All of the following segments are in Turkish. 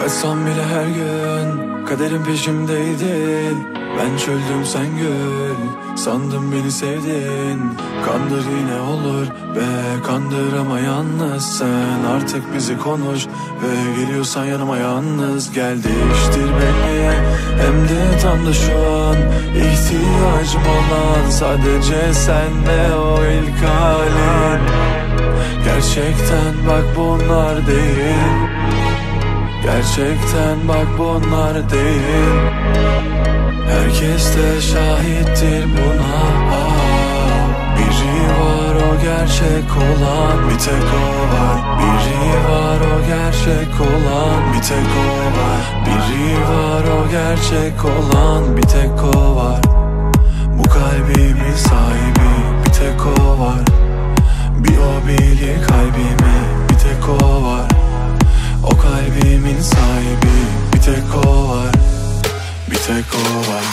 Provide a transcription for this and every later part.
Kaçsam bile her gün kaderin peşimdeydin. Ben çöldüm sen gül, sandım beni sevdin. Kandır yine olur be, kandır ama yalnız sen. Artık bizi konuş ve geliyorsan yanıma yalnız gel. Değiştir beni, hem de tam da şu an ihtiyacım olan sadece sen ve o ilk halin. Gerçekten bak bunlar değil, gerçekten bak bunlar değil. Herkes de şahittir buna. Biri var o gerçek olan, bir tek o var. Biri var o gerçek olan, bir tek o var. Biri var o gerçek olan, bir tek o var. Bu kalbimin sahibi bir tek o var. Bir o bilir kalbimi, bir tek o var. O kalbimin sahibi bir tek o var. Bir tek o var.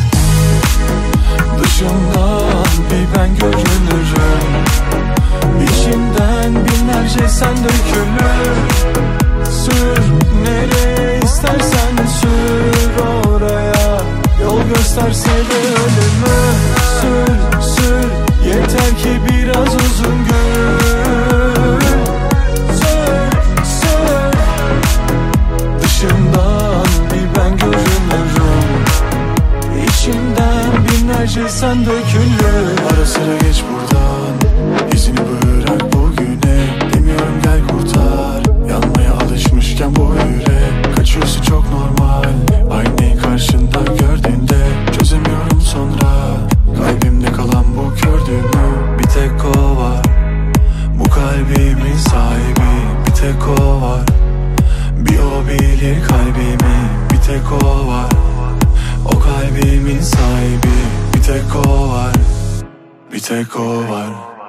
Dışımdan bir ben görünürüm, İçimden binlerce sen dökülür. Sür nereye istersen sür oraya, yol gösterse de ölümü. Sür sür yeter ki biraz uzun gül. Sür sür. Dışımdan bir ben görünürüm, İçimden binlerce sen dökülür. Ara sıra geç buradan, izini bırak bugüne. Demiyorum gel kurtar, yanmaya alışmışken bu yürek. Kaçıyorsun çok normal, aynayı karşında gördüğünde. Çözemiyorum sonra, kalbimde kalan bu gördüğümü. Bir tek o var, bu kalbimin sahibi bir tek o var. Bir o bilir kalbimi, bir tek o var. O kalbimin sahibi bir tek o var. Bir tek o var.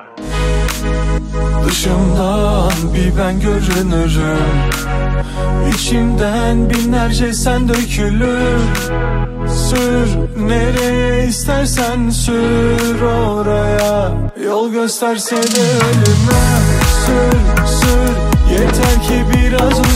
Dışımdan bir ben görünürüm, İçimden binlerce sen dökülür. Sür nereye istersen sür oraya, yol gösterse de ölüme. Sür sür yeter ki biraz